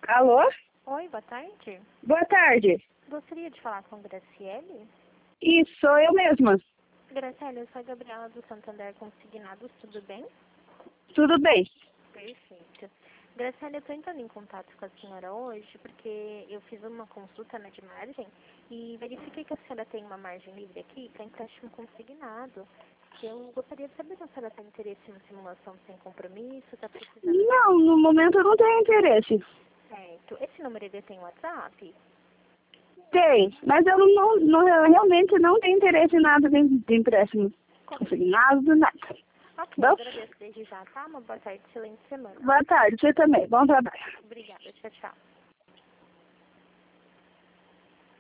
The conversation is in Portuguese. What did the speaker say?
Alô? Oi, boa tarde. Boa tarde. Gostaria de falar com a Graciele? Isso, sou eu mesma. Graciele, eu sou a Gabriela do Santander Consignados, tudo bem? Tudo bem? Perfeito. Graciele, eu estou entrando em contato com a senhora hoje porque eu fiz uma consulta de margem e verifiquei que a senhora tem uma margem livre aqui para empréstimo consignado. Eu gostaria de saber se a senhora tem interesse em uma simulação sem compromisso, está precisando... Não, no momento eu não tenho interesse. Certo. Esse número ele tem WhatsApp? Tem, mas eu eu realmente não tenho interesse em nada de empréstimo. Consignado, nada. Ok, Bom? agradeço desde já, tá? Uma boa tarde, excelente semana. Boa tarde, você também. Bom trabalho. Obrigada, tchau, tchau.